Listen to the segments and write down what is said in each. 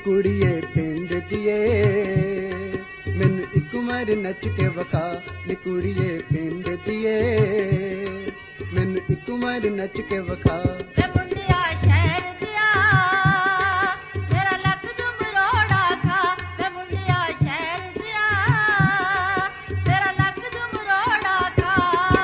कुड़िए पिंड दिए मैनू एक बार नच के वखा नी कुड़िए पिंड दिए मैनू एक बार नच के वखा वे मुंडिया शहर दिया मेरा लक जुमरोड़ा खा वे मुंडिया शहर दिया मेरा लक जुमरोड़ा खा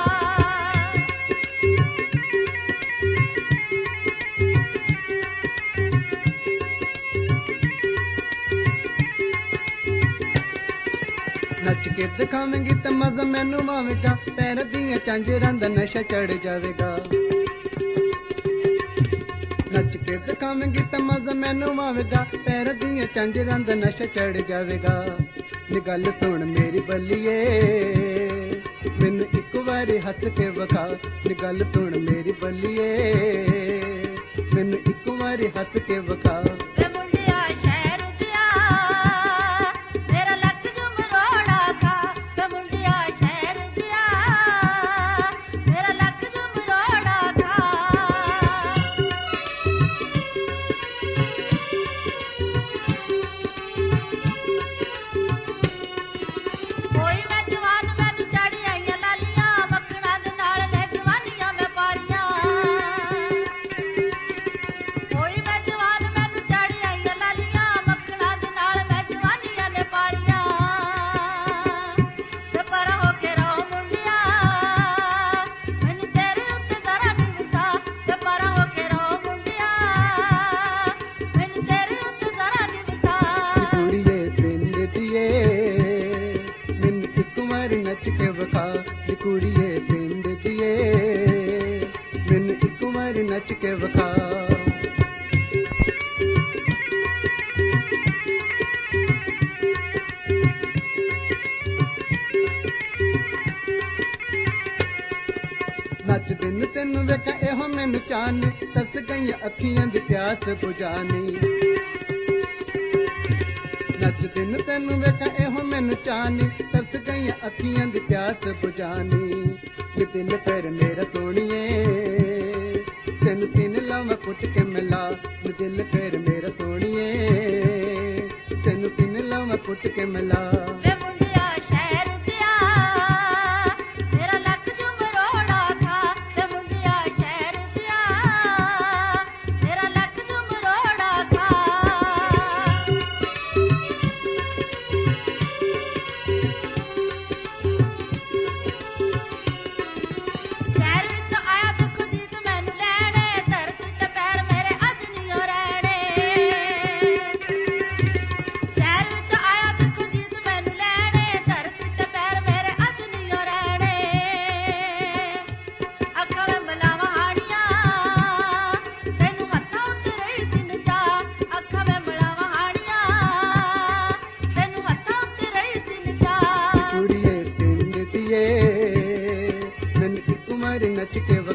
नच के दिखावेंगी तो मजा मैनू आवेगा पैर दियां झांजरां दा नशा चढ़ जावेगा नच के दिखावेंगी तो मजा मैनू आवेगा पैर दियां झांजरां दा नशा चढ़ जावेगा नी गल सुन मेरी बल्लिए मैनू एक बार हस के वखा नी गल सुन मेरी बल्लिए मैनू एक बार हस के वखा वे मुंडिया शहर दिया मेरा लक जुमरोड़ा खा वे मुंडिया शहर दिया मेरा लक जुमरोड़ा खा कोई मैं जवान मैनू चढ़ी आईया लालियां मक्खणा दे नाल ने जवानियां मैं पालियां कोई मैं जवान मैनू चढ़ी आईया लालियां मक्खणा दे नाल मैं जवानियां ने पालियां ते पर हो के रहो मुंडिया मैनू तेरे उत्ते जरा नहीं विसा ते पर हो के रहो मुंडिया मैनू तेरे उत्ते जरा नहीं विसा कुड़िए पिंड दिए मैनू एक बार नच के वखा नी कुड़िए पिंड दिए मैनू एक बार नच के वखा नच दिन तेनू वेखा एहो मैनू चाहनी तरस गई अखियां दी प्यास बुझानी नच दिन तेनू वेखा एहो मैनू चाहनी तरस गई अखियां दी प्यास बुझानी ये दिल फिर मेरा सोनिए तेनू सीन लावा कुट के मिला ये दिल फिर मेरा सोनिए तेनू सीन लावा कुट के मिला वे मुंडिया शहर दिया मेरा लक जुमरोड़ा खा वे मुंडिया शहर दिया मेरा लक जुमरोड़ा खा शहर विच आया दुख जीत मैनू लैणे धरती ते पैर मेरे अज नहीं ओ रहणे शहर विच आया दुख जीत मैनू लैणे धरती ते पैर मेरे अज नहीं ओ रहणे अखां में मलावां हाड़ियां तैनू हत्थां उत्ते रही सी नचा अखां में मलावां हाड़ियां तैनू हत्थां उत्ते रही सी नचा कुड़िए पिंड दिए मैनू एक बार नच के